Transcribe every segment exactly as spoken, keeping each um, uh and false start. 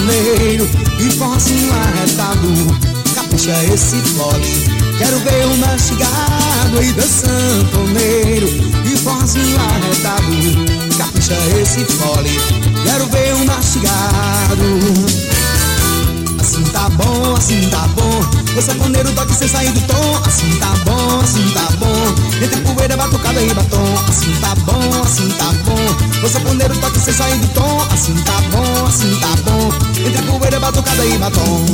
sanfoneiro e forrozinho arretado, capricha esse fole. Quero ver o mastigado e dança sanfoneiro e forrozinho arretado, capricha esse fole. Quero ver o mastigado. Assim tá bom, assim tá bom, o sanfoneiro toque sem sair do tom. Assim tá bom, assim tá bom, entre poeira, batucada e batom. Assim tá bom, assim tá bom, o sanfoneiro toque sem sair do tom. Assim tá bom, assim tá bom, entre poeira, batucada e batom.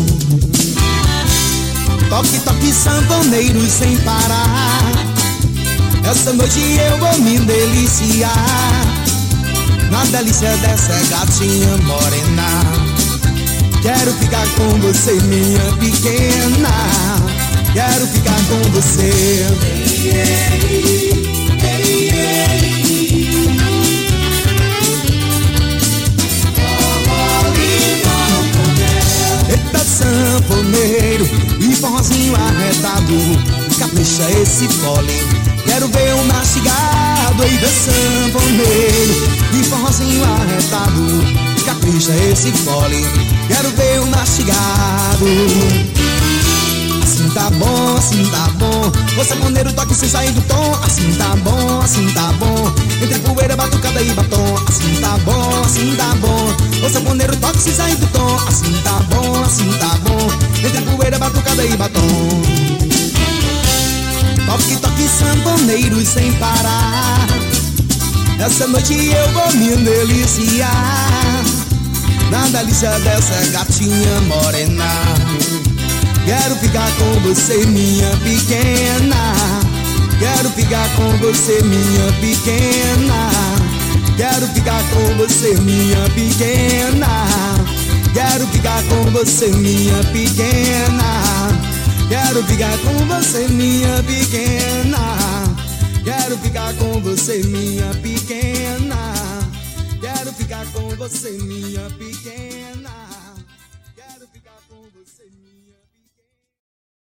Toque, toque, sanfoneiro sem parar, essa noite eu vou me deliciar na delícia dessa gatinha morena. Quero ficar com você, minha pequena, quero ficar com você. Eita sanfoneiro e forrozinho arretado, capricha esse fole. Quero ver o mastigado. Eita sanfoneiro e forrozinho arretado, capricha esse fole. Quero ver o mastigado. Assim tá bom, assim tá bom, o sanfoneiro toque sem sair do tom. Assim tá bom, assim tá bom, entre poeira, batucada e batom. Assim tá bom, assim tá bom, o sanfoneiro toque sem sair do tom. Assim tá bom, assim tá bom, entre poeira, batucada e batom. Toque, toque, sanfoneiro sem parar, essa noite eu vou me deliciar na delícia dessa gatinha morena. Quero ficar com você, minha pequena, quero ficar com você, minha pequena, quero ficar com você, minha pequena, quero ficar com você, minha pequena, quero ficar com você, minha pequena, quero ficar com você, minha pequena, quero ficar com você, minha pequena, quero ficar com você, minha